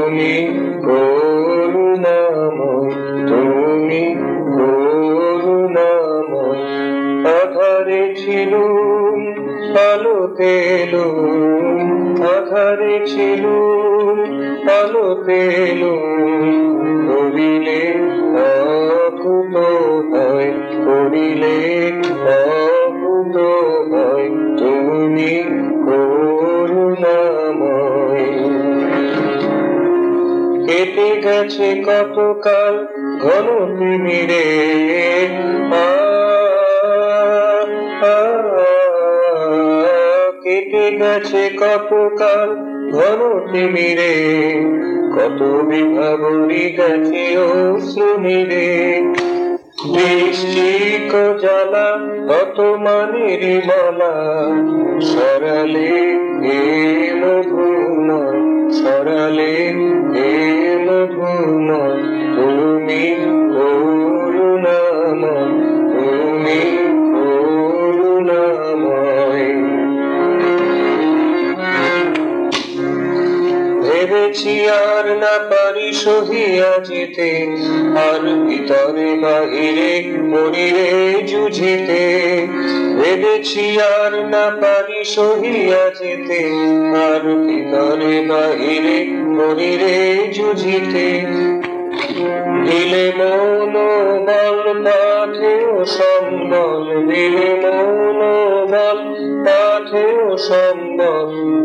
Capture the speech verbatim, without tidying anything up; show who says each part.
Speaker 1: তুমি করুণাময়, তুমি করুণাময়। আধারে ছিলুম আলোতে এলুম, আধারে ছিলুম আলোতে এলুম। করিলে অকুত হয়, করিলে অকুত হয়, তুমি করুণাময়। কেটে গেছে কতকাল ঘন তিমিরে, আ কেটে গেছে কতকাল ঘন তিমিরে, কত বিভাবরী গেছে অশ্রুনীরে। বৃশ্চিক জ্বালা কত মানের মালা, সরালে এ মধুময়, সরালে এ মধুময়। তুমি করুণাময়, তুমি করুণাময়। ভেবেছি আর না পারি সহিয়া যেতে, আর ভিতরে বাহিরে মরিরে যুঝিতে। ভেবেছি আর না পারি সহিয়া যেতে, আর ভিতরে বাহিরে মরিরে যুঝিতে। দিলে মন বল পাথেও সম্বল, দিলে মন বল পাথেও সম্বল।